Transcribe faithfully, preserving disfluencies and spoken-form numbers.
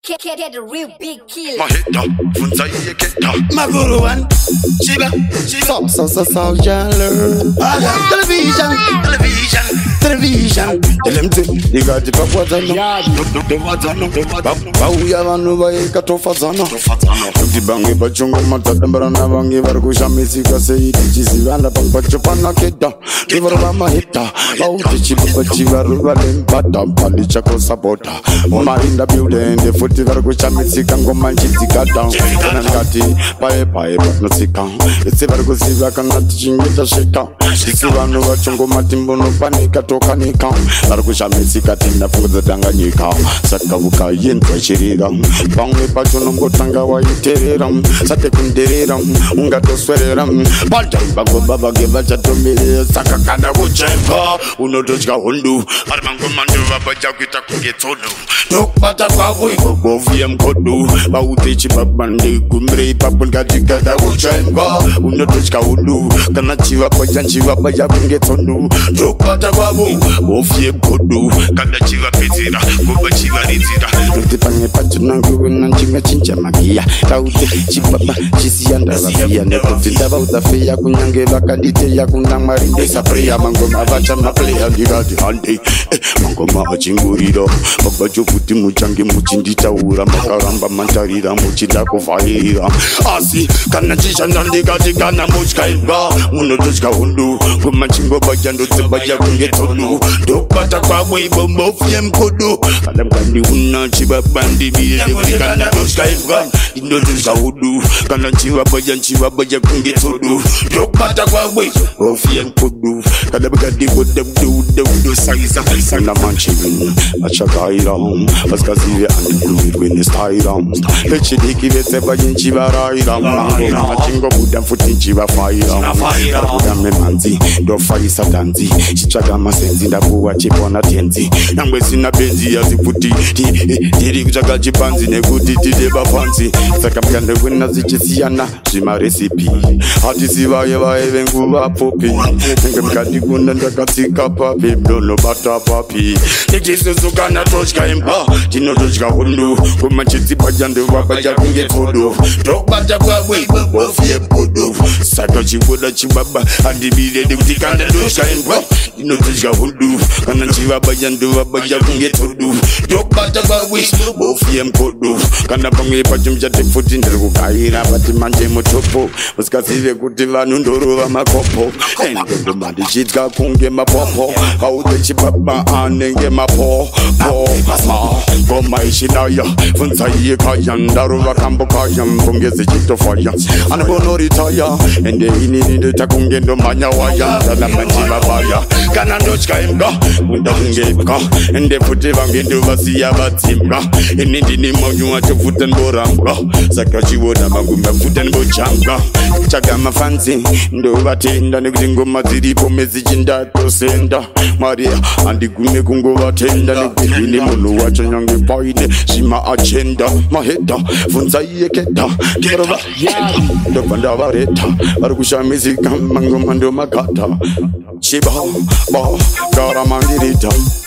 Get, get, get a real big kill. Maheta, funza iye keta. Maguru one, Shiba, Shiba, so so so yellow. Television, television, television. Tell them to, you got the papa zano. The wazano, the wazano. Bauya vanu bae katofa zano. The bangi bachungo mata tambarana bangi varkusha misika sei tichisi vanda pampacho pana keta. Kivara maheta, bau tichi papachi varuva lempata palicha ko sapota. Oma in the building, the foot varkusha misika ngoma chitika down. Kanangati, pae pae patnosika. It's a varkusiva kanati chingita shika. Sisi vanu vachungo matimbo no panika toka nika. Varkusha misika tina fuza tanganyika. Sakavuka yentwa shirira. Bangi pachono ngotanga wa iterera. Sate kunderera. Unga toswerera. Balta bago baba geba chatomile. Saka kada kuchemba. Unotochka hundu. Armango mandu vabaja kita kugetono. Tok bata kwa wiko govi mkodu. Bautechi babandi kumre papun katika da kuchemba. Unotochka hundu. Kana chiva baja chiva baja kugetono. Tok bata kwa wiko govi mkodu. Kana chiva petira. Goba chiva ritira. Nutipange pachuna nguwe nanchinga chincha magia. Kaute chibaba chisianda vafia. Nekutinda bautafia kunyange bakadite ya kunangmarinde sapria. Mangoma vacha maplea ndigadi handi. Mangoma achinguriro. Babajo kuti muchange muchindita ura. Makaramba mantarira muchinda kufaira. Asi kana chishanda ndigadi kana muchkainga. Unotochka hundu. Kumachingo bajando tibaya kungetonu. Dokbata kwa webo mofie mkodu. Kadam kandi una chiba bandi bide. Kana muchkainga. Indotochka hundu. Kana chiba bajan chiba bajan kungetonu. Dokbata kwa webo mofie mkodu. Kadam kandi wadam do do do saiza. Sana manchivin. Achakaira. Baskazive andi kwene staira. Lechidiki vete bajan chiba raira. Machingo budam futin chiba faira. Budam memanzi. Do faisa danzi. Chichaga masenzi ndakuwa chipona tenzi. Nangwe sina benzi ya ziputi. Tiri kuchaga chipanzi nekuti tideba fanzi. Saka mkande wena zichisiana. Shima recipe. Hati sivaye vae vengu wa popi. Nge mkandi kuna ndakatika papi. Mdono bata papi. Nikisu sukana toshka imba. Tino toshka hundu. Kuma chiti bajande wabaja kunge kodo. Tok baja kwa webo wofie mkodo. Saka chivoda chibaba. Andi bide de utikanda toshka imba. Tino toshka hundu. Kana chiva bajande wabaja kunge kodo. Tok baja kwa webo wofie mkodo. Kana pange pachumja tefuti nderu kaira. Bati manje motopo. Muskasive kuti vanu ndoro wa makopo. Endo mandi chitka kunge mapopo. Haude chibaba anenge mapo. Po ma goma ishidaya. Funza iye kaya ndaru wa kambo kaya. Mkongeze chito faya. Anabono ritaya. Ende ini ninde takunge ndo manya waya. Dana manjiva baya. Kana ndochka imga. Munda kunge imga. Ende futi vange ndo vasiya batimga. Ene ndini mawnyua chufuten boranga. Saka chiwoda magumba futen bochanga. Chaga mafanzi. Ndo batenda nekutingo maziri pomezi chinda tosenda. Maria andi gume kungo batenda nekutini munu wacha nyange paine. Shima agenda maheta. Funza iye keta. Kibarova ndo panda vareta. Varkusha mizika mango mando makata. Shiba ba gara mangirita.